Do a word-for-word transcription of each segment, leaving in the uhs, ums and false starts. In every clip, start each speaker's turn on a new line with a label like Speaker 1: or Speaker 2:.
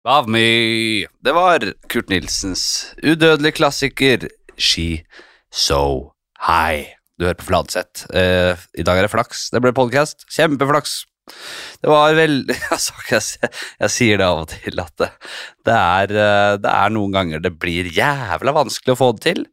Speaker 1: Av meg. Det var Kurt Nilsens udødelige klassiker She So High. Du hører på Fladseth. Eh, I dag er det flaks. Det ble podcast. Kjempeflaks. Det var veldig altså, jeg, jeg sier det av og til at det, det, er, det er noen ganger det blir jævla vanskelig å få det til.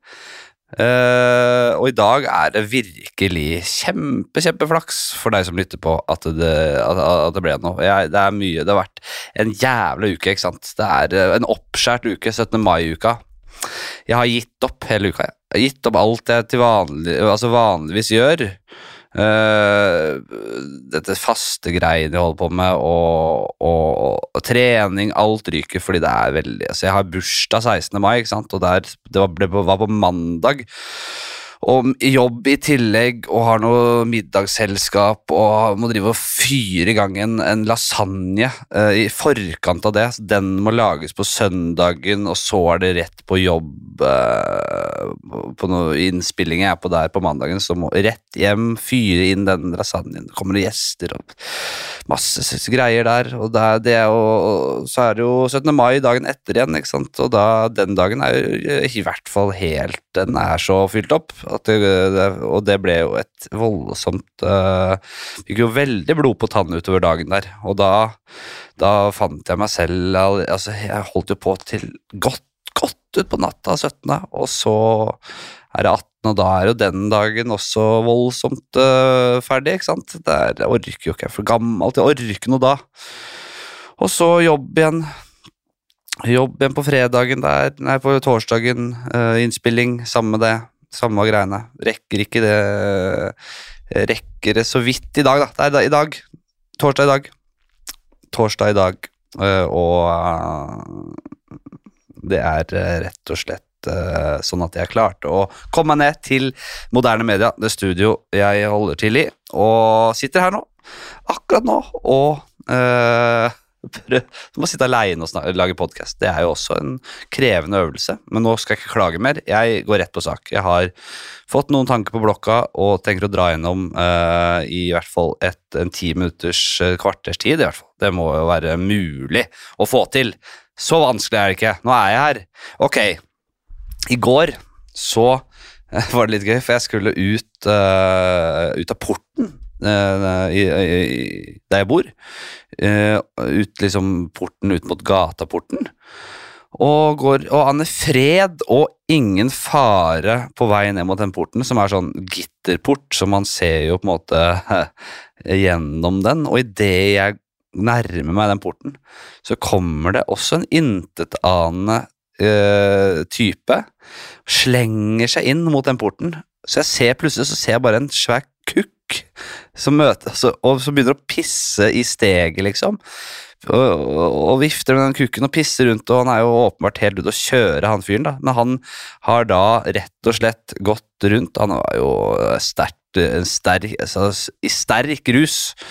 Speaker 1: Uh, og i dag er det virkelig kjempe, kjempeflaks for deg som lytter på at det, at, at det ble noe. Jeg, det er mye, det har vært en jævla uke, ikke sant? Det er en oppskjært uke, syttende mai-uka. Jeg har gitt opp hele uka. Jeg har gitt opp alt jeg til vanlig, altså vanligvis gjør. Uh, dette faste greiene jeg holder på med og, og, og trening, alt ryker fordi det er veldig, altså jeg har bursdag sekstende mai, ikke sant, og der, det var, det var på mandag og jobb i tillegg og har noe middagsselskap og må drive og fyre i gang en, en lasagne uh, i forkant av det, den må lages på søndagen og så er det rett på jobb uh, på noen innspillinger jeg er på der på mandagen, så må rett hjem fyre inn den lasagnen, det kommer gjester og masse greier der og, der, det er jo, og så er det jo syttende mai dagen etter igjen, ikke sant, og da, den dagen er jo i hvert fall helt, den er så fylt opp at det, det, og det ble jo et voldsomt uh, fikk jo veldig blod på tannen utover dagen der, og da, da fant jeg meg selv, altså jeg holdt jo på til godt, godt ut på natta syttende, og så er det attende, og da er jo den dagen også voldsomt uh, ferdig, ikke sant? Det er, jeg orker jo ikke, jeg er for gammel til å orke noe da. Og så jobb igjen, jobb igjen på fredagen der, nei, på torsdagen, uh, innspilling, samme det, samme greiene. Rekker ikke det, rekker det så vidt i dag da, det er i dag, torsdag i dag, torsdag i dag, uh, og uh, det er uh, rett og slett sånn at jeg klarte å komme meg ned til moderne media, det studio jeg holder til i, og sitter her nå, akkurat nå, og øh, prøv, må sitte alene og snakke, lage podcast. Det er jo også en krevende øvelse, men nå skal jeg ikke klage mer, jeg går rett på sak. Jeg har fått noen tanker på blokka, og tenker å dra gjennom øh, i hvert fall et, en ti minutters kvarters tid, i hvert fall. Det må jo være mulig å få til. Så vanskelig er det ikke. Nå er jeg her. Ok, i går så var det litt gøy, for jeg skulle ut, uh, ut av porten uh, i, i, der jeg bor. Uh, ut liksom porten, ut mot gataporten. Og, går, og Anne Fred og ingen fare på vei ned mot den porten, som er sånn gitterport, så man ser jo på en måte uh, gjennom den. Og i det jeg nærmer meg den porten, så kommer det også en intetanende Uh, type slenger seg inn mot den porten, så jeg ser plutselig så ser jeg bare en svær kukk som møter, altså, og som begynner å pisse i steget liksom, og, og, og vifter med den kukken og pisser rundt, og han er jo åpenbart helt ute å kjøre han fyren da, men han har da rett og slett gått rundt, han var jo sterkt en sterk, altså, i sterk rus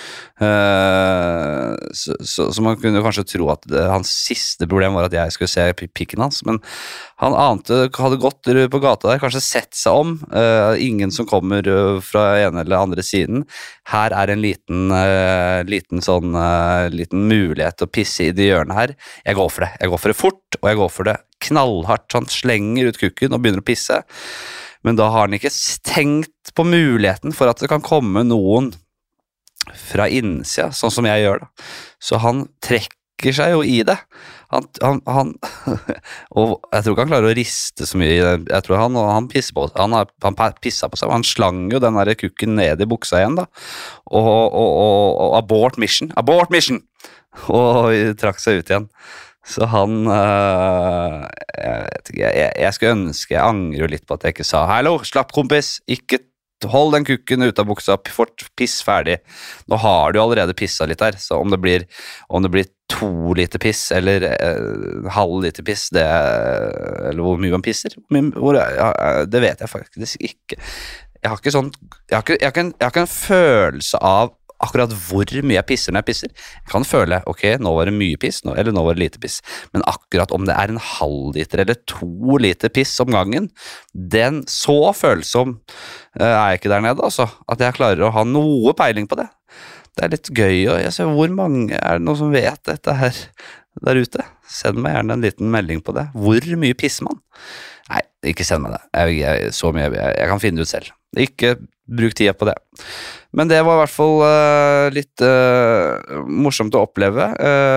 Speaker 1: uh, så, så, så man kunne kanskje tro at det, hans siste problem var at jeg skulle se pikken hans, men han ante, hadde gått på gata der, kanskje sett seg om, uh, ingen som kommer fra ene eller andre siden, her er en liten uh, liten sånn uh, liten mulighet til å pisse i det hjørnet her, jeg går for det, jeg går for det fort, og jeg går for det knallhardt, han slenger ut kukken og begynner å pisse, men da har han ikke tenkt på muligheten for at det kan komme noen fra innsida, sånn som jeg gjør da. Så han trekker seg jo i det. Han, han, han og jeg tror ikke han klarer å riste så mye. Jeg tror han, han pisser på han, har, han pisset på seg, han slang jo den der kukken ned i buksa igjen da. Og, og, og, og abort mission, abort mission! Og trakk seg ut igjen. Så han, øh, jeg vet ikke, jeg, jeg skulle ønske, jeg angrer jo litt på at jeg ikke sa, hallo, slapp kompis, ikke hold den kukken ut av buksa, fort, piss ferdig. Nå har du allerede pisset litt her, så om det blir, om det blir to liter piss, eller eh, halv liter piss, det, eller hvor mye man pisser, hvor, ja, det vet jeg faktisk ikke. Jeg har ikke sånn, jeg har ikke, jeg har ikke, en, jeg har ikke en følelse av akkurat hvor mye jeg pisser når jeg pisser. Jeg kan føle, ok, nå var det mye piss, nå, eller nå var det lite piss. Men akkurat om det er en halv liter eller to liter piss om gangen, den så følsom uh, er jeg ikke der nede, altså. At jeg klarer å ha noe peiling på det. Det er litt gøy, og jeg ser hvor mange er det noen som vet dette her. der ute, send meg gjerne en liten melding på det. Hvor mye pisser man? Nei, ikke send meg det. Jeg, jeg, så mye, jeg, jeg kan finne det ut selv. Ikke bruk tida på det. Men det var i hvert fall uh, litt uh, morsomt å oppleve.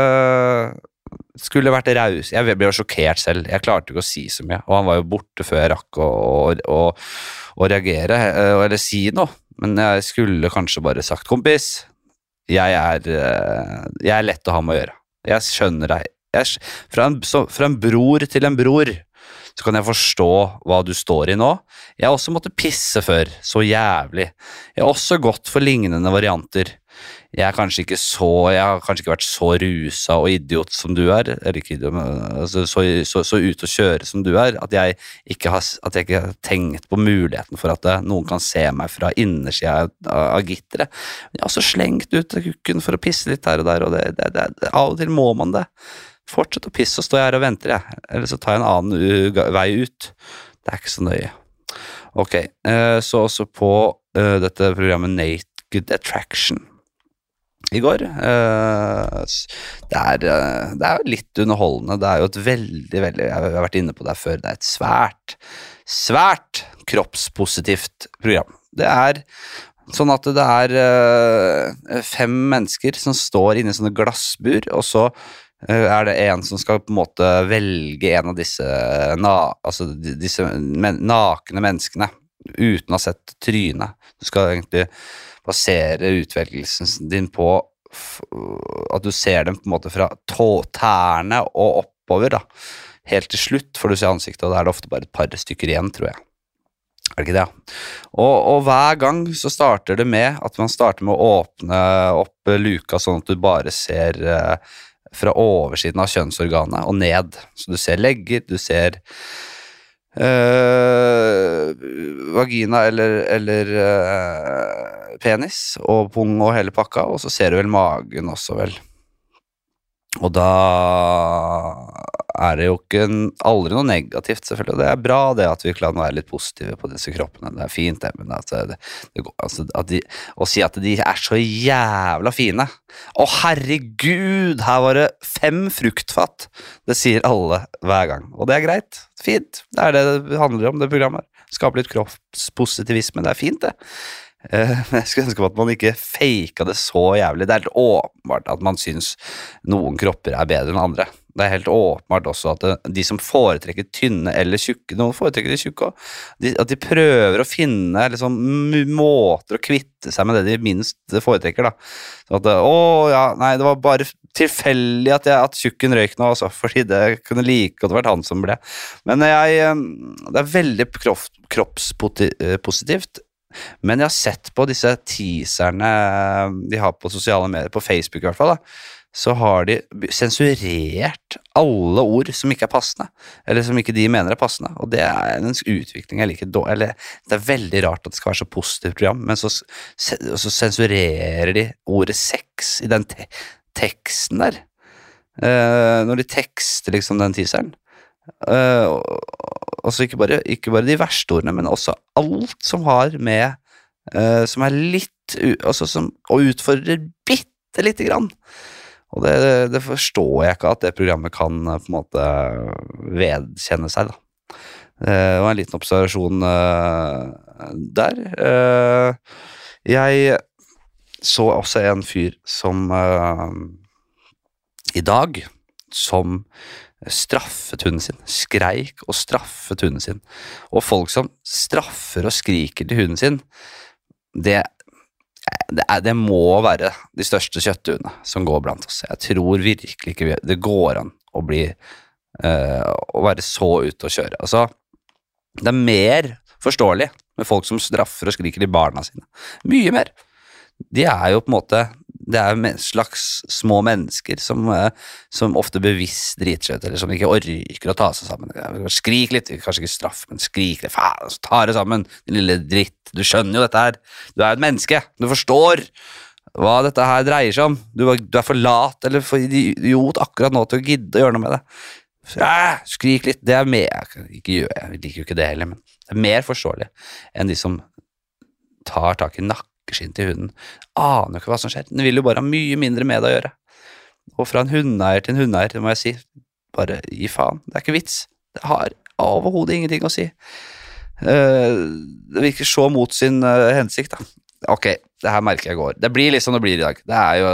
Speaker 1: Uh, skulle vært raus. Jeg ble jo sjokkert selv. Jeg klarte ikke å si så mye. Og han var jo borte før jeg rakk å, å, å, å reagere, uh, eller si noe. Men jeg skulle kanskje bare sagt, kompis, jeg er, uh, jeg er lett å ha med å gjøre. Jeg skjønner deg. Jeg, fra, en, så, fra en bror til en bror, så kan jeg forstå hva du står i nå. Jeg har også måttet pisse før, så jævlig. Jeg har også gått for lignende varianter. Jeg er kanskje ikke så, jeg har kanskje ikke vært så rusa og idiot som du er, eller ikke idiot, altså, så, så, så ut å kjøre som du er, at jeg ikke har, at jeg ikke har tenkt på muligheten for at det, noen kan se meg fra innersida av, av gitteret. Men jeg har også slengt ut kukken for å pisse litt her og der, og det, det, det, det, av og til må man det. Fortsett å pisse og stå her og venter, jeg. Eller så tar jeg en annen uh, vei ut. Det er ikke så nøye. Ok, uh, så også på uh, dette programmet Naked Attraction i går. Uh, det, er, uh, det er jo litt underholdende. Det er jo et veldig, veldig, jeg har vært inne på det før, det er et svært, svært kroppspositivt program. Det er sånn at det er uh, fem mennesker som står inne i sånne glassbur, og så er det en som skal på en måte velge en av disse, na, altså disse men, nakne menneskene uten å ha sett trynet. Du skal egentlig basere utvelgelsen din på at du ser dem på en måte fra tå, tærne og oppover da, helt til slutt får du se ansiktet, og da er det ofte bare et par stykker igjen, tror jeg. Er det ikke det? Og, og hver gang så starter det med at man starter med å åpne opp luka sånn at du bare ser uh, fra oversiden av kjønnsorganet og ned. Så du ser legger, du ser øh, vagina eller, eller øh, penis og pung og hele pakka, og så ser du vel magen også vel. Og da er det jo ikke en, aldri noe negativt, selvfølgelig. Det er bra det at vi kan være litt positive på disse kroppene. Det er fint det, men at, det, det går, altså, at de, å si at de er så jævla fine. Å herregud, her var det fem fruktfatt. Det sier alle hver gang. Og det er greit. Fint. Det er det det handler om, det programmet. Skape litt kroppspositivisme. Det er fint det. Uh, jeg skulle ønske at man ikke faket det så jævlig. Det er helt åpenbart at man synes noen kropper er bedre enn andre. Det er helt åpenbart også at det, de som foretrekker tynne eller tjukke, noen foretrekker de tjukke også, de, at de prøver å finne liksom, måter å kvitte seg med det de minst foretrekker da. Så at, å ja, nei, det var bare tilfeldig at, jeg, at tjukken røyk nå, altså, fordi det kunne like godt vært han som ble. Men jeg, det er veldig kropp, kroppspositivt. Men jeg har sett på disse teaserne de har på sosiale medier, på Facebook i hvert fall da, så har de sensurert alle ord som ikke er passende, eller som ikke de mener er passende, og det er en utvikling jeg liker dårlig, eller det er veldig rart at det skal være så positivt program, men så, så sensurerer de ordet sex i den te teksten der, uh, når de tekster liksom den teaseren, uh, og så ikke bare, ikke bare de verste ordene, men også alt som har med, uh, som er litt, altså som, og utfordrer bitte lite grann. Og det, det forstår jeg ikke at det programmet kan på en måte vedkjenne seg da. Det var en liten observasjon uh, der. Uh, jeg så også en fyr som uh, i dag, som straffet hunden sin, skreik og straffet hunden sin. Og folk som straffer og skriker til hunden sin, det, det, er, det må være de største kjøtthuene som går blant oss. Jeg tror virkelig ikke det går an å bli, uh, å være så ute og kjøre. Altså, det er mer forståelig med folk som straffer og skriker til barna sine. Mye mer. De er jo på en måte, det er jo slags små mennesker som, som ofte bevisst driter seg ut, eller som ikke orker å ta seg sammen. Skrik litt, kanskje ikke straff, men skrik litt, faen, så ta det sammen, din lille dritt. Du skjønner jo dette her. Du er et menneske. Du forstår hva dette her dreier seg om. Du, du er for lat, eller for idiot akkurat nå til å gidde å gjøre noe med det. Ja, skrik litt, det er mer, ikke gjør jeg, jeg liker jo ikke det heller, men det er mer forståelig enn de som tar tak i nakken skinn til hunden, aner ikke hva som skjer. Den vil jo bare ha mye mindre med det å gjøre. Og fra en hundeeier til en hundeeier, det må jeg si, bare gi faen. Det er ikke vits. Det har overhodet ingenting å si. Uh, det virker så mot sin uh, hensikt, da. Ok, det her merker jeg går. Det blir liksom det blir i dag. Det er jo...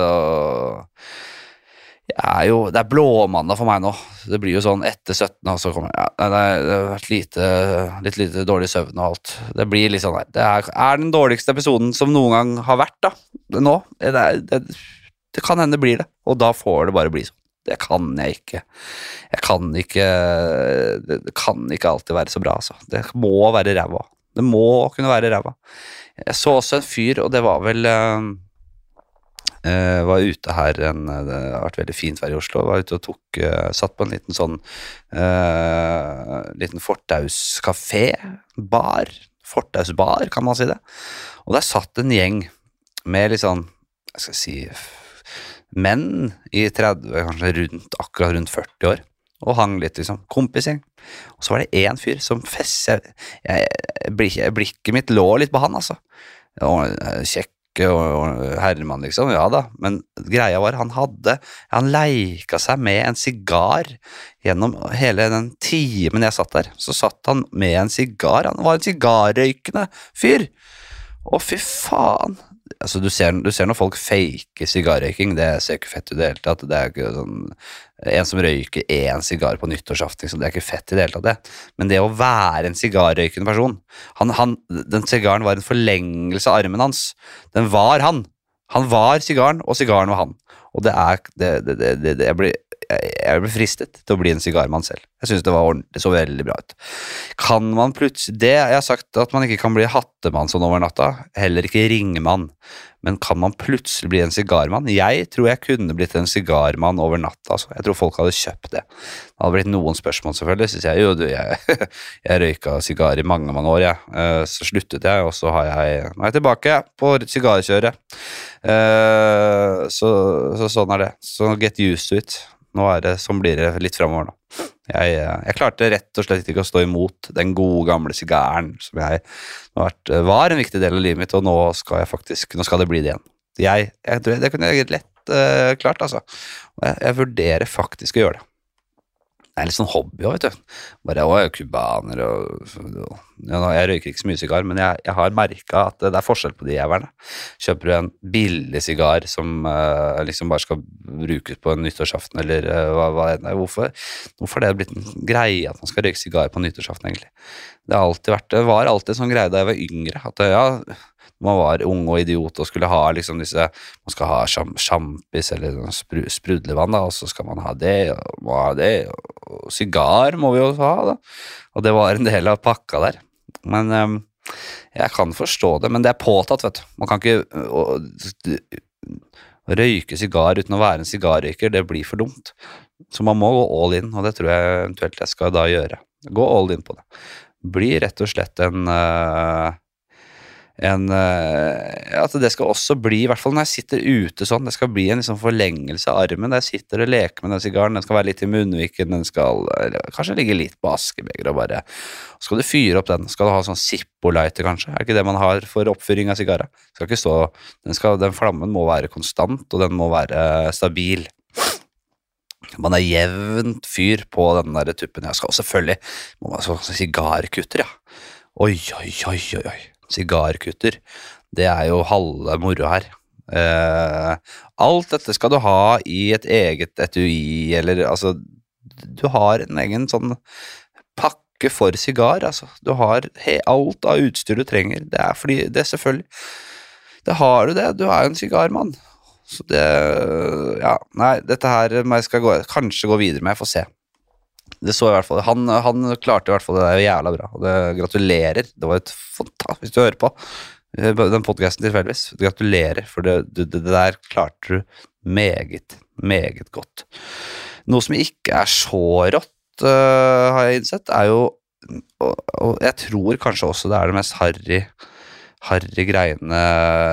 Speaker 1: Jeg er jo, det er blåmandag for meg nå. Det blir jo sånn etter sytten, og så kommer ja, det, er, det har vært lite, litt lite dårlig søvn og alt. Det blir litt sånn der. Det er, er den dårligste episoden som noen gang har vært, da. Nå. Det, er, det, det kan hende det blir det, og da får det bare bli sånn. Det kan jeg ikke. Jeg kan ikke, det, det kan ikke alltid være så bra, altså. Det må være ræva. Det må kunne være ræva. Jeg så også en fyr, og det var vel... Uh, var ute her, en, det har vært veldig fint vær i Oslo, var ute og tok, uh, satt på en liten sånn, uh, liten fortauskafé, bar, fortausbar, kan man si det, og der satt en gjeng med litt sånn, jeg skal si, menn i tretti, kanskje rundt, akkurat rundt førti år, og hang litt liksom, kompisgjeng, og så var det en fyr som fest, jeg, jeg, blik, blikket mitt lå litt på han, altså, og kjekk, og herremann liksom, ja da, men greia var, han hadde, han leika seg med en sigar gjennom hele den timen jeg satt der, så satt han med en sigar, han var en sigarrøykende fyr, og fy faen, altså du ser, du ser når folk faker sigarrøyking, det ser ikke fett ut i det hele tatt, det er ikke sånn, en som røyker en sigar på nyttårsaften, liksom, det er ikke fett i det hele tatt det, men det å være en sigarrøykende person, han, han, den sigaren var en forlengelse av armen hans, den var han, han var sigaren, og sigaren var han, og det er, det, det, det, det, det jeg blir, jeg ble fristet til å bli en sigarmann selv. Jeg synes det var ordentlig, så veldig bra ut. Kan man plutselig, det jeg har sagt at man ikke kan bli hattemann sånn over natta, heller ikke ringmann, men kan man plutselig bli en sigarmann? Jeg tror jeg kunne blitt en sigarmann over natta, altså. Jeg tror folk hadde kjøpt det. Det hadde blitt noen spørsmål selvfølgelig, så sier jeg jo, du, jeg, jeg røyka sigar i mange, mange år, jeg. Så sluttet jeg, og så har jeg, nå er jeg tilbake på sigarkjøret. Så, så sånn er det. Så get used to it. Nå er det, sånn blir det litt fremover nå. Jeg, jeg klarte rett og slett ikke å stå imot den gode gamle sigaren som jeg vært, var en viktig del av livet mitt, og nå skal jeg faktisk, nå skal det bli det igjen. Jeg, jeg tror det kunne jeg lett uh, klart, altså. Jeg, jeg vurderer faktisk å gjøre det. Det er litt sånn hobby også, vet du. Bare, å, jeg er kubaner, og, og ja, jeg røyker ikke så mye sigar, men jeg, jeg har merket at det er forskjell på de jæverne. Kjøper du en billig sigar som uh, liksom bare skal brukes på en nyttårsaften, eller uh, hva, hva er det? Hvorfor? Hvorfor er det blitt en greie at man skal røyke sigar på nyttårsaften, egentlig? Det har alltid vært, det var alltid en sånn greie da jeg var yngre, at ja, man var ung og idiot og skulle ha liksom disse, man skal ha sjampis eller sprudlevann da, og så skal man ha det, og må ha det, og sigar må vi jo ha da, og det var en del av pakka der, men um, jeg kan forstå det, men det er påtatt, vet du, man kan ikke å, å røyke sigar uten å være en sigarrøyker, det blir for dumt, så man må gå all in, og det tror jeg eventuelt jeg skal da gjøre, gå all in på det, bli rett og slett en... Uh, en, at det skal også bli, i hvert fall når jeg sitter ute sånn, det skal bli en liksom forlengelse av armen, der jeg sitter og leker med den sigaren, den skal være litt i munnviken, den skal kanskje ligge litt på askebeger og bare, skal du fyre opp den, skal du ha sånn Zippo-lighter kanskje, er ikke det man har for oppfyring av sigarer, skal ikke stå, den, skal, den flammen må være konstant, og den må være stabil, man er jevnt fyr på den der tuppen, jeg skal også selvfølgelig, må man så sigarkutter, ja, oi, oi, oi, oi, oi, sigarkutter, det er jo halve moro her. Eh, alt dette skal du ha i et eget etui, eller altså, du har en egen sånn pakke for sigar, altså. Du har he, alt av utstyr du trenger, det er fordi, det er selvfølgelig, det har du det, du er en sigarmann. Så det, ja, nei, dette her jeg skal gå, kanskje gå videre med, jeg får se. Det så i hvert fall, han, han klarte i hvert fall det der jævla bra, og det gratulerer, det var et fantastisk, hvis du hører på den podcasten tilfeldigvis, gratulerer, for det, det, det der klarte du meget, meget godt. Noe som ikke er så rått, uh, har jeg innsett, er jo, og, og jeg tror kanskje også det er det mest harry, harry greiene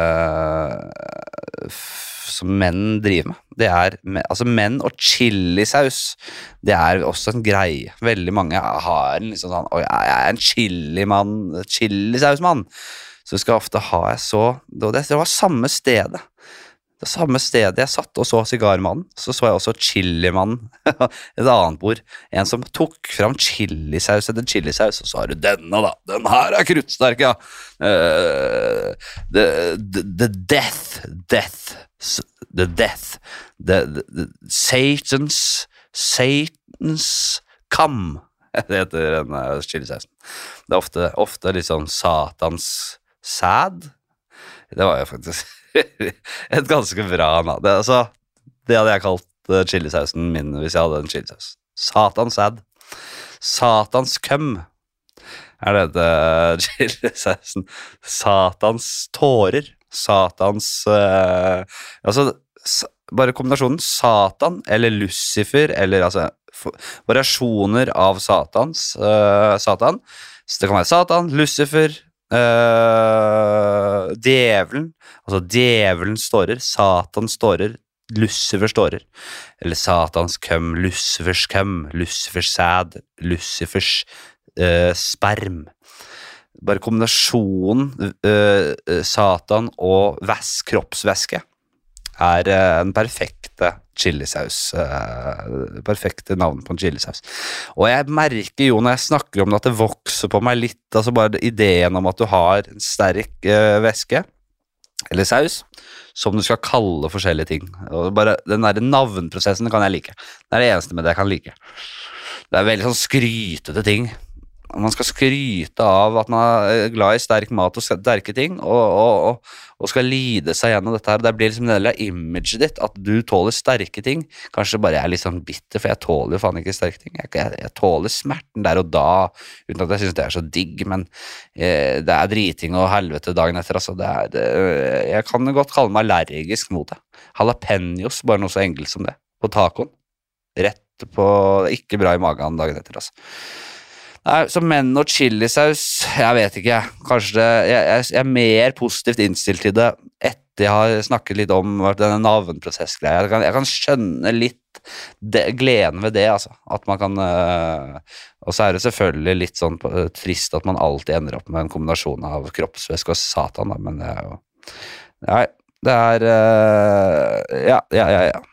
Speaker 1: uh, som menn driver med, det er, altså menn og chilisaus, det er også en greie, veldig mange har en liksom sånn, jeg er en chilimann, chilisausmann, så skal ofte ha jeg så, det var samme stedet, Det samme stedet jeg satt og så sigarmannen, så så jeg også chilimannen, et annet bord. En som tok fram chilisaus etter chilisaus, og så har du denne da. Den her er kruttsterk, ja. Uh, the, the, the death, death, the death, the, the, the Satan's, Satan's come. Det heter den uh, chilisausen. Det er ofte, ofte liksom Satans sæd. Det var jo faktisk et ganske bra navn. Det, altså, det hadde jeg kalt uh, chilisausen min hvis jeg hadde en chilisaus. Satans sæd. Satans køm er det det chilisausen. Satans tårer. Satans uh, altså, bare kombinasjonen Satan eller Lucifer eller altså variasjoner av Satans uh, Satan. Så det kan være Satan, Lucifer, Uh, djevelen, altså djevelens tårer, Satans tårer, Lucifers tårer, eller Satans køm, Lucifers køm, Lucifers sæd, Lucifers uh, sperm. Bare kombinasjonen uh, Satan og væs, kroppsvæske er uh, den perfekte chilisaus, uh, perfekte navn på en chilisaus. Og jeg merker jo når jeg snakker om det at det vokser på meg litt, altså bare ideen om at du har en sterk uh, væske, eller saus, som du skal kalle forskjellige ting. Og bare den der navnprosessen kan jeg like. Det er det eneste med det jeg kan like. Det er veldig sånn skrytete ting. Man skal skryte av at man er glad i sterk mat og sterke ting, og, og, og, og skal lide seg gjennom dette her. Det blir liksom en del av imaget ditt, at du tåler sterke ting. Kanskje bare jeg er litt sånn bitter, for jeg tåler jo faen ikke sterke ting. Jeg, jeg, jeg tåler smerten der og da, uten at jeg synes det er så digg, men eh, det er driting og helvete dagen etter, altså. Det er, det, jeg kan godt kalle meg allergisk mot det. Jalapeños, bare noe så enkelt som det, på tacoen. Rett på, ikke bra i magen dagen etter, altså. Nei, så menn og chilisaus, jeg vet ikke, kanskje det, jeg, jeg, jeg er mer positivt innstilt til det etter jeg har snakket litt om denne navnprosessgreia. Jeg kan, jeg kan skjønne litt det, gleden ved det, altså, at man kan, øh, og så er det selvfølgelig litt sånn øh, trist at man alltid ender opp med en kombinasjon av kroppsvæske og Satan, da, men det er jo, nei, det er, øh, ja, ja, ja, ja.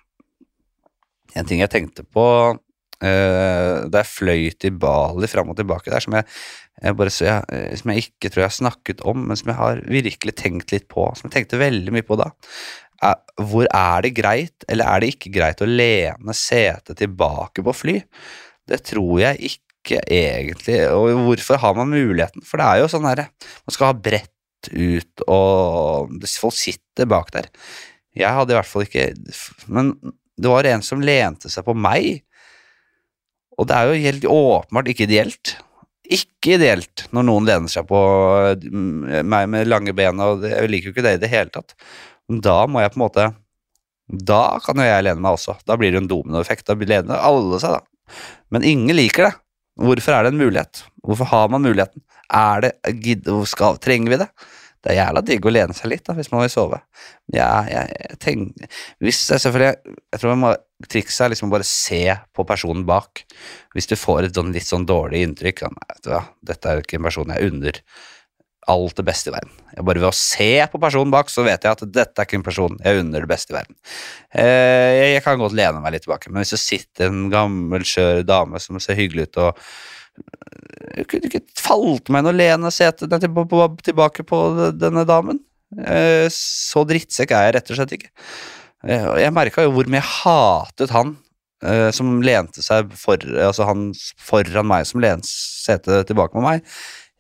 Speaker 1: En ting jeg tenkte på, Uh, da jeg fløy til Bali frem og tilbake der, som jeg, jeg bare så jeg, som jeg ikke tror jeg har snakket om, men som jeg har virkelig tenkt litt på, som jeg tenkte veldig mye på da. Uh, hvor er det greit, eller er det ikke greit å lene setet tilbake på fly? Det tror jeg ikke egentlig, og hvorfor har man muligheten? For det er jo sånn her, man skal ha brett ut, og folk sitter bak der. Jeg hadde i hvert fall ikke, men det var en som lente seg på meg, og det er jo helt åpenbart ikke ideelt. Ikke ideelt når noen lener seg på meg med lange ben, og jeg liker jo ikke det i det hele tatt. Men da må jeg på en måte, da kan jo jeg lene meg også. Da blir det en dominoeffekt, da lener alle seg da. Men ingen liker det. Hvorfor er det en mulighet? Hvorfor har man muligheten? Er det, skal, trenger vi det? Det er jævla digg å lene seg litt da, hvis man vil sove. Ja, jeg, jeg tenker, hvis jeg selvfølgelig, jeg tror man må trikse er liksom bare se på personen bak. Hvis du får et sånn, litt sånn dårlig inntrykk, sånn, ja, dette er ikke en person jeg unner alt det beste i verden. Jeg bare ved å se på personen bak, så vet jeg at dette er ikke en person jeg unner det beste i verden. Eh, jeg kan godt lene meg litt tilbake, men hvis det sitter en gammel, skjør dame som ser hyggelig ut, og jeg kunne ikke falt meg inn og lene setet tilbake på denne damen. Så drittsekk er jeg rett og slett ikke. Jeg merket jo hvor mye jeg hatet han som lente seg for, altså han foran meg som lente setet tilbake på meg,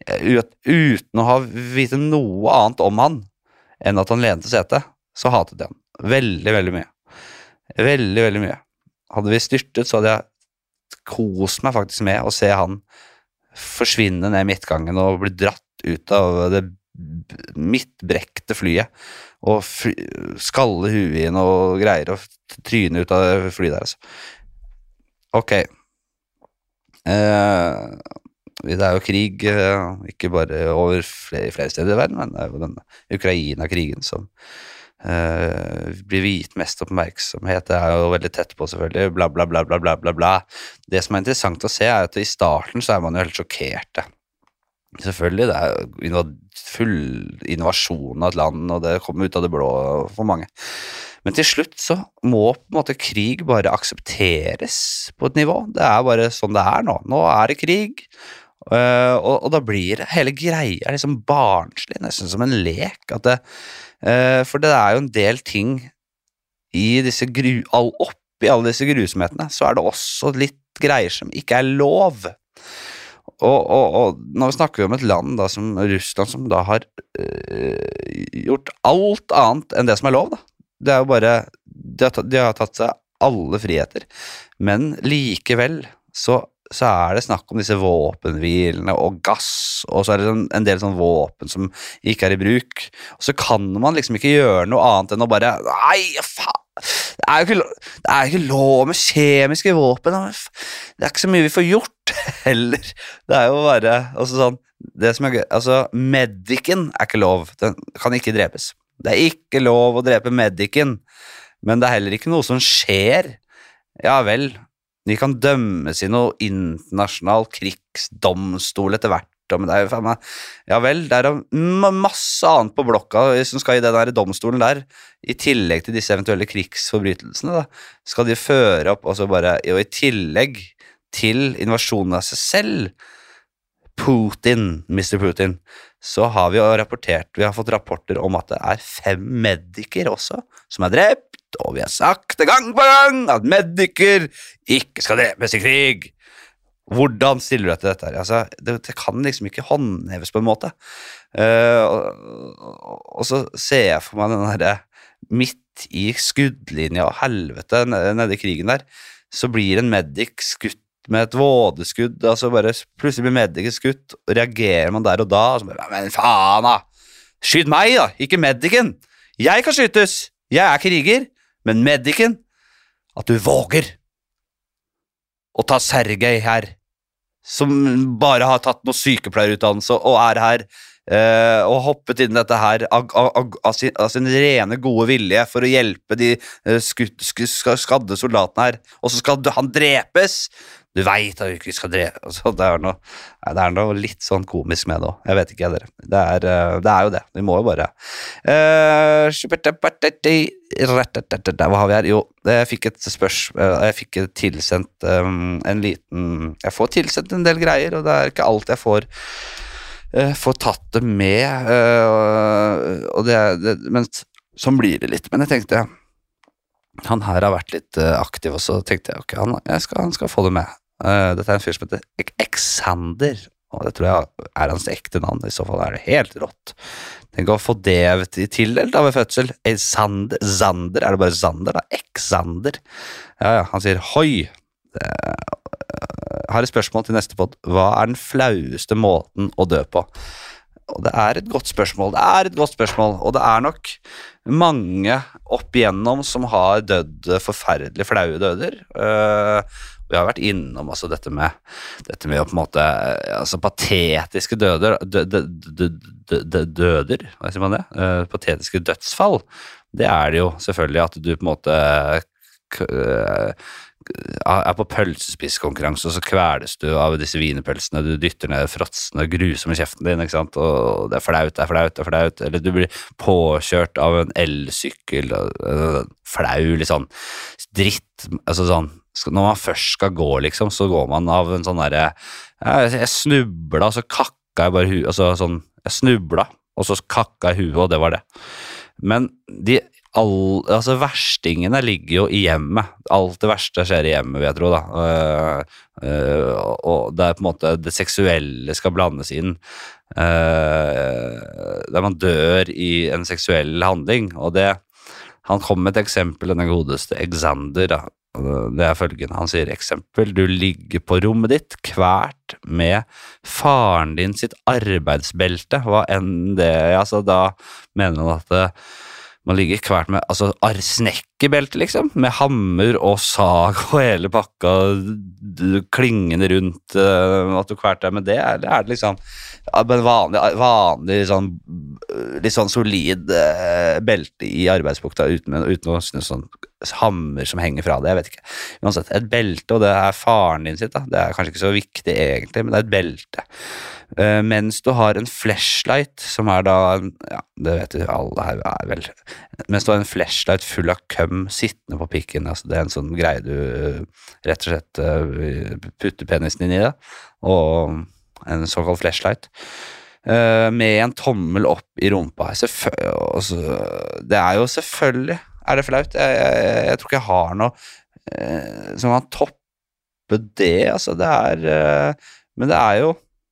Speaker 1: uten å ha vite noe annet om han enn at han lente setet, så hatet jeg han. Veldig, veldig mye. Veldig, veldig mye. Hadde vi styrtet, så hadde jeg kost meg faktisk med å se han forsvinne ned midtgangen og bli dratt ut av det midtbrekte flyet og fly, skalle huet inn og greier og tryne ut av flyet der, altså. Ok. Eh, det er jo krig, ikke bare over flere, flere steder i verden, men det er jo den Ukraina-krigen som Uh, blir viet mest oppmerksomhet. Det er jo veldig tett på selvfølgelig, bla bla bla bla bla bla bla. Det som er interessant å se er at i starten så er man jo helt sjokkerte. Selvfølgelig, det er innov- full innovasjon av et land, og det kommer ut av det blå for mange. Men til slutt så må på en måte krig bare aksepteres på et nivå. Det er bare sånn det er nå. Nå er det krig, øh, og, og da blir hele greia liksom barnslig, nesten som en lek. At det, øh, for det er jo en del ting i disse gru, all, oppi alle disse grusomhetene, så er det også litt greier som ikke er lov. Og, og, og nå snakker vi om et land da, som Russland, som da har øh, gjort alt annet enn det som er lov, da. Det er jo bare, de har, tatt, de har tatt seg alle friheter, men likevel så, så er det snakk om disse våpenhvilene og gass, og så er det en, en del sånn våpen som ikke er i bruk, og så kan man liksom ikke gjøre noe annet enn å bare, nei, faen, det er jo ikke, det er ikke lov med kjemiske våpen, det er ikke så mye vi får gjort heller, det er jo bare, altså sånn, det som er gøy, altså medicen er ikke lov, den kan ikke drepes. Det er ikke lov å drepe medicen, men det er heller ikke noe som skjer. Ja vel, vi kan dømmes i noe internasjonal krigsdomstol etter hvert, men det er jo faen meg, ja vel, det er masse annet på blokka som skal i den der domstolen der, i tillegg til disse eventuelle krigsforbrytelsene da, skal de føre opp, og så bare, og i tillegg til invasjonen av seg selv, Putin, mister Putin, så har vi jo rapportert, vi har fått rapporter om at det er fem mediker også, som er drept, og vi har sagt det gang på gang, at mediker ikke skal drepes i krig. Hvordan stiller du deg til dette her? Altså, det, det kan liksom ikke håndheves på en måte. Uh, og, og så ser jeg for meg den der, midt i skuddlinja og helvete nede i krigen der, så blir en medic skutt med et vådeskudd, altså bare plutselig blir medicen skutt, og reagerer man der og da, og så bare, men faen da, skyt meg da, ikke medicen, jeg kan skytes, jeg er kriger, men medicen, at du våger å ta Sergej her, som bare har tatt noe sykepleierutdannelse, og er her, Uh, og hoppet inn dette her av, av, av, av, sin, av sin rene gode vilje for å hjelpe de uh, skutt, skutt, skadde soldatene her, og så skal han drepes. Du vet at du ikke skal drepe, altså, det, er noe, nei, det er noe litt sånn komisk med det også. Jeg vet ikke, dere. Det er, uh, det er jo det, vi må jo bare uh, hva har vi her? Jo, jeg fikk et spørsmål, jeg fikk tilsendt um, en liten, jeg får tilsendt en del greier, og det er ikke alt jeg får Uh, får tatt det med, uh, og det, det, men sånn blir det litt. Men jeg tenkte, han her har vært litt uh, aktiv, og så tenkte jeg, ok, han, jeg skal, han skal få det med. Uh, dette er en fyr som heter Xander, og det tror jeg er hans ekte navn, i så fall er det helt rått. Tenk å få det tildelt av en fødsel. Xander, Xander, er det bare Xander da? Xander. Ja, ja, han sier, hoi, det har et spørsmål til neste podd. Hva er den flaueste måten å dø på? Og det er et godt spørsmål, det er et godt spørsmål, og det er nok mange opp igjennom som har dødd forferdelig flaue døder. Uh, vi har vært innom altså, dette med dette med å på en måte altså, patetiske døder dø, dø, dø, dø, dø, døder, hva sier man det? Uh, patetiske dødsfall. Det er det jo selvfølgelig at du på en måte uh, er på pølsespisskonkurranse, og så kveles du av disse vinepølsene, du dytter ned fråtsende grusomme kjeften din, ikke sant, og det er flaut, det er flaut, det er flaut, eller du blir påkjørt av en elsykkel, flau, litt sånn dritt, altså sånn, når man først skal gå, liksom, så går man av en sånn der, jeg snubla, og så kakka jeg bare hu, altså sånn, jeg snubla, og så kakka jeg huet, og det var det. Men de All, altså verstingene ligger jo i hjemmet. Alt det verste skjer i hjemmet, vil jeg tro da. Uh, uh, og det er på en måte det seksuelle skal blandes inn. Uh, der man dør i en seksuell handling. Og det, han kom med et eksempel, denne godeste Xander da. Det er følgende, han sier eksempel, du ligger på rommet ditt, kvært med faren din sitt arbeidsbelte. Hva enn det, altså da mener han at det man ligger kvært med, altså arsnekkebelte liksom, med hammer og sag og hele pakka klingende rundt uh, at du kvært deg med det, eller er det liksom vanlig, vanlig sånn, litt sånn solid uh, belte i arbeidsbukta uten, uten noen sånn hammer som henger fra det, jeg vet ikke. Uansett, et belte, og det er faren din sitt da, det er kanskje ikke så viktig egentlig, men det er et belte. Uh, mens du har en flashlight, som er da, ja, det vet du alle her er vel, mens du har en flashlight full av køm sittende på pikken, altså det er en sånn greie du uh, rett og slett uh, putter penisen inn i det, og en såkalt flashlight, uh, med en tommel opp i rumpa. Altså, det er jo selvfølgelig, er det flaut, jeg, jeg, jeg tror ikke jeg har noe uh, som kan toppe det, altså det er, uh, men det er jo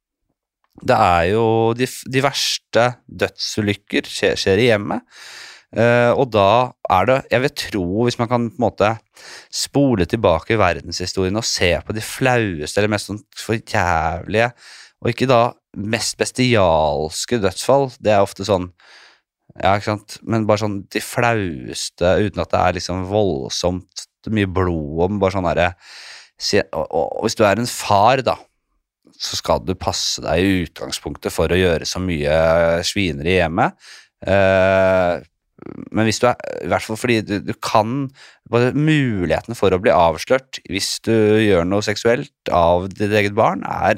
Speaker 1: Det er jo de, de verste dødsulykker skjer, skjer i hjemmet, uh, og da er det, jeg vil tro, hvis man kan på en måte spole tilbake i verdenshistorien og se på de flaueste eller mest sånn for jævlige, og ikke da mest bestialske dødsfall, det er ofte sånn, ja, ikke sant, men bare sånn de flaueste, uten at det er liksom voldsomt mye blod om, bare sånn der, og, og, og hvis du er en far da, så skal du passe deg i utgangspunktet for å gjøre så mye sviner i hjemmet. Eh, men hvis du er, i hvert fall fordi du, du kan, bare muligheten for å bli avslørt hvis du gjør noe seksuelt av ditt eget barn, er,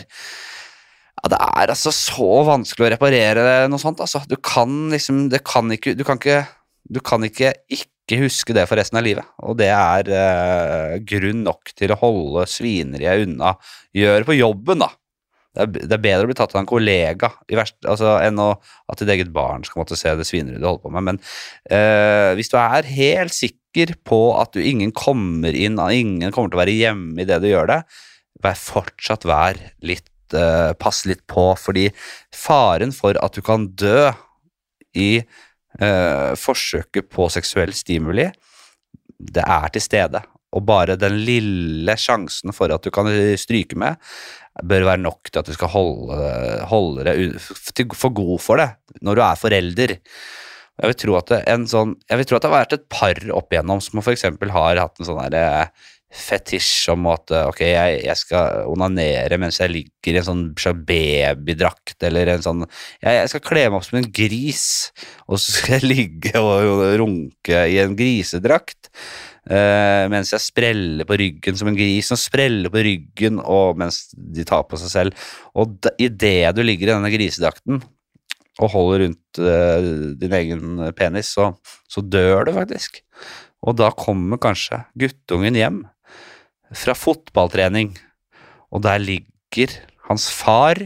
Speaker 1: ja, det er altså så vanskelig å reparere noe sånt, altså. Du kan liksom, det kan ikke, du kan ikke, du kan ikke ikke huske det for resten av livet, og det er eh, grunn nok til å holde svineriet unna, gjøre på jobben da. Det er, det er bedre å bli tatt av en kollega i verst, altså, enn å, at ditt eget barn skal måtte se det svineriet du holder på med, men eh, hvis du er helt sikker på at du ingen kommer inn, ingen kommer til å være hjemme i det du gjør det, vær fortsatt vær litt, eh, pass litt på, fordi faren for at du kan dø i Uh, forsøket på seksuell stimuli, det er til stede, og bare den lille sjansen for at du kan stryke med bør være nok til at du skal holde, holde deg for god for det når du er forelder. Jeg vil tro at det, en sånn, jeg vil tro at det har vært et par opp igjennom som for eksempel har hatt en sånn der fetisj om at ok, jeg, jeg skal onanere mens jeg ligger i en sånn babydrakt, eller en sånn, jeg, jeg skal kle meg opp som en gris, og så skal jeg ligge og runke i en grisedrakt, uh, mens jeg spreller på ryggen som en gris, og spreller på ryggen, og mens de tar på seg selv, og da, i det du ligger i denne grisedrakten, og holder rundt uh, din egen penis, så, så dør du faktisk. Og da kommer kanskje guttungen hjem fra fotballtrening, og der ligger hans far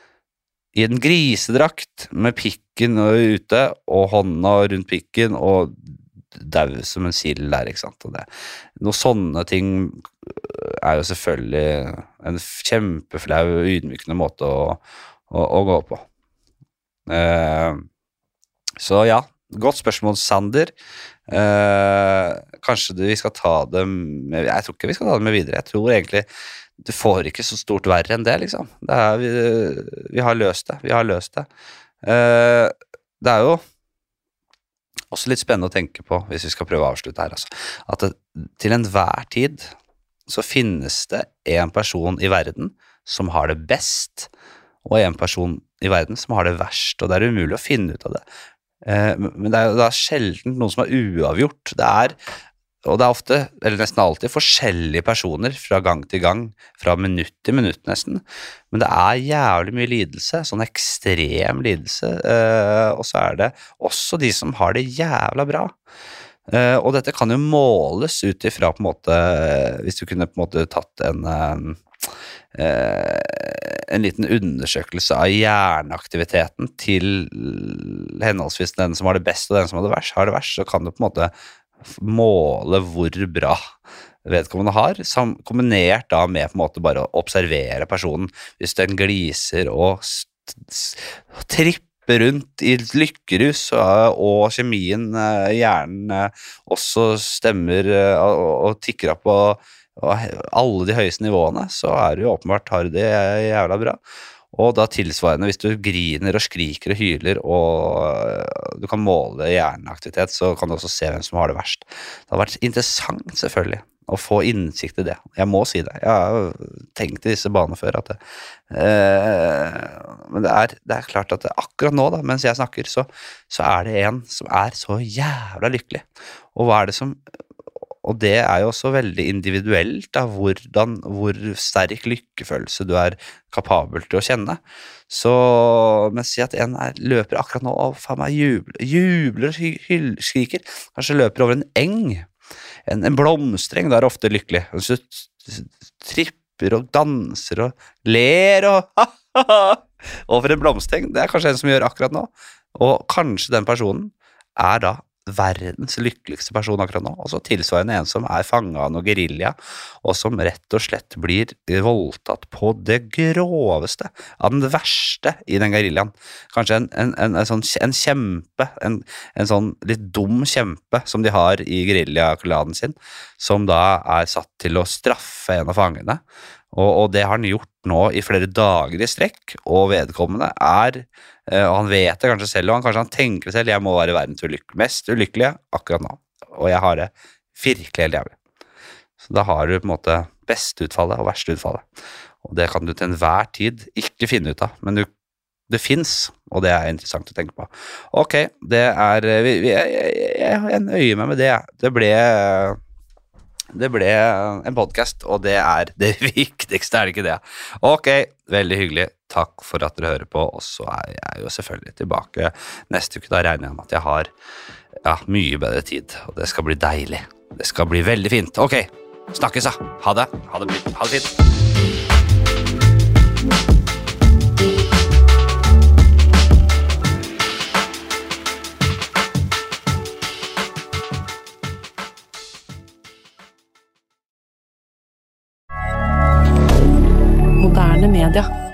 Speaker 1: i en grisedrakt med pikken ute, og hånda rundt pikken, og dau som en sild der, ikke sant? Og det, noen sånne ting er jo selvfølgelig en kjempeflau, ydmykende måte å, å, å gå på. Uh, så ja, godt spørsmål, Sander. Uh, kanskje det, vi skal ta det med, jeg tror ikke vi skal ta det med videre. Jeg tror egentlig du får ikke så stort verre enn det, liksom. Det er, vi, vi har løst det. Vi har løst det. Uh, det er jo også litt spennende å tenke på, hvis vi skal prøve å avslutte her, altså, at det, til enhver tid så finnes det en person i verden som har det best, og en person i verden som har det verst, og det er umulig å finne ut av det. Men det er jo da sjelden noen som er uavgjort. Det er, og det er ofte, eller nesten alltid, forskjellige personer fra gang til gang, fra minutt til minutt nesten, men det er jævlig mye lidelse, sånn ekstrem lidelse, og så er det også de som har det jævla bra. Og dette kan jo måles ut ifra på en måte, hvis du kunne på en måte tatt en en liten undersøkelse av hjerneaktiviteten til henholdsvis den som har det best og den som har det verst, har det verst, så kan du på en måte måle hvor bra vedkommende har, som kombinert da med på en måte bare å observere personen. Hvis den gliser og tripper rundt i lykkerus, og kjemien i hjernen også stemmer og, og tikker opp på alle de høyeste nivåene, så er du jo åpenbart har det jævla bra. Og da tilsvarende, hvis du griner og skriker og hyler, og du kan måle hjerneaktivitet, så kan du også se hvem som har det verst. Det har vært interessant, selvfølgelig, å få innsikt i det. Jeg må si det. Jeg har tenkt i disse banene før at det, eh, men det er, det er klart at det, akkurat nå da, mens jeg snakker, så, så er det en som er så jævla lykkelig. Og hva er det som og det er jo også veldig individuelt da, hvordan, hvor sterk lykkefølelse du er kapabel til å kjenne. Så, men si at en er, løper akkurat nå, og faen meg jubler, jubler og hy- hyl- skriker, kanskje løper over en eng, en, en blomstreng, da er ofte lykkelig. Så tripper og danser og ler og over en blomstreng, det er kanskje en som gjør akkurat nå, og kanskje den personen er da verdens lykkeligste person akkurat nå, og så tilsvarende en som er fanget av noe guerilla, og som rett og slett blir voldtatt på det groveste, av den verste i den guerillaen. Kanskje en, en, en, en, sånn, en kjempe, en, en sånn litt dum kjempe som de har i guerillaklanen sin, som da er satt til å straffe en av fangene, og, og det har han gjort nå i flere dager i strekk, og vedkommende er, eh, og han vet det kanskje selv, og han kanskje han tenker selv, jeg må være verdens ulykkelig, mest ulykkelige akkurat nå, og jeg har det virkelig helt jævlig. Så da har du på en måte beste utfallet og verste utfallet, og det kan du til enhver tid ikke finne ut av, men du, det finnes, og det er interessant å tenke på. Ok, det er, vi, vi, jeg, jeg, jeg nøyer meg med det, det ble... Det ble en podcast, og det er det viktigste, er det ikke det? Ok, veldig hyggelig. Takk for at dere hører på, og så er jeg jo selvfølgelig tilbake neste uke. Da regner jeg med at jeg har ja, mye bedre tid, og det skal bli deilig. Det skal bli veldig fint. Ok, snakkes da. Ha det. Ha det, ha det fint.
Speaker 2: Moderne media.